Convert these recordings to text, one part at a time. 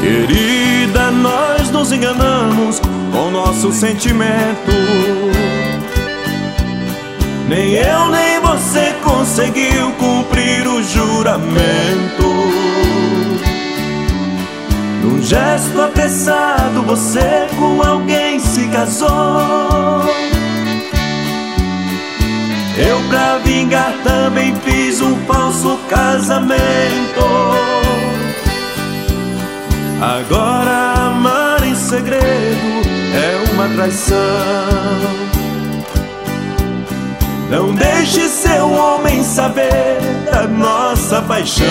Querida, nós nos enganamos com nosso sentimento. Nem eu nem você conseguiu cumprir o juramento. Num gesto apressado você com alguém se casou. Eu, pra vingar, também fiz um falso casamento. Agora amar em segredo é uma traição. Não deixe seu homem saber da nossa paixão.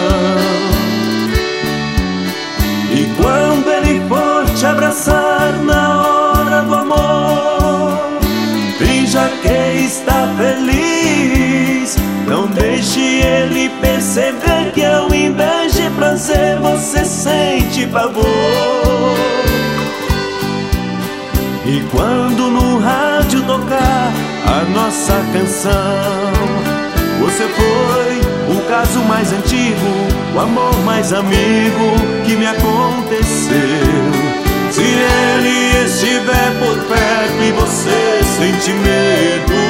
E quando ele for te abraçar na hora do amor, finja que está feliz. Não deixe ele perceber que ao invés de prazer você sente pavor. E quando no rádio tocar a nossa canção, você foi o caso mais antigo, o amor mais amigo que me aconteceu. Se ele estiver por perto e você sente medo,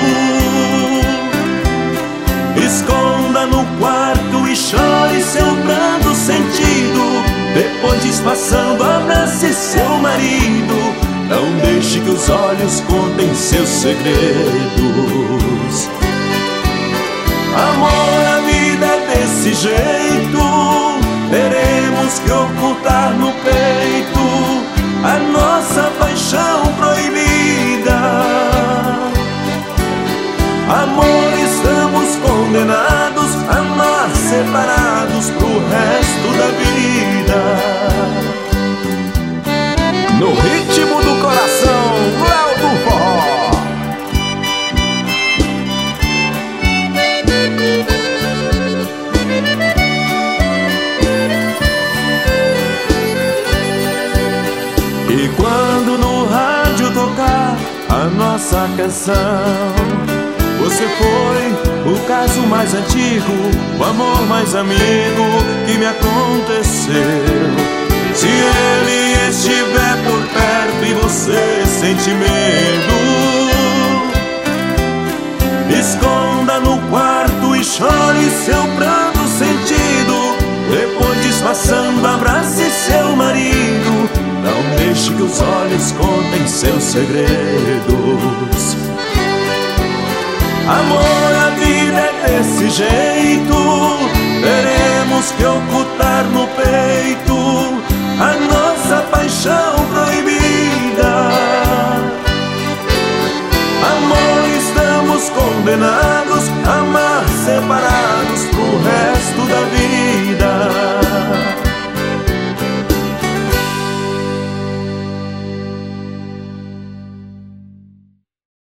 esconda no quarto e chore seu pranto sentido. Depois, disfarçando, abrace seu marido. Não deixe que os olhos contem seus segredos. Amor, a vida é desse jeito. Teremos que ocultar no peito a nossa paixão proibida. Amor, estamos condenados a amar separados pro resto da vida. No ritmo do coração, Léo do Forró. E quando no rádio tocar a nossa canção, você foi o caso mais antigo, o amor mais amigo que me aconteceu. Se ele estiver por perto e você sente medo, esconda no quarto e chore seu pranto sentido. Depois, disfarçando, abrace seu marido. Não deixe que os olhos contem seus segredos. Amor, a vida é desse jeito. Teremos que ocultar no peito a nossa paixão proibida. Amor, estamos condenados a amar separados pro resto da vida.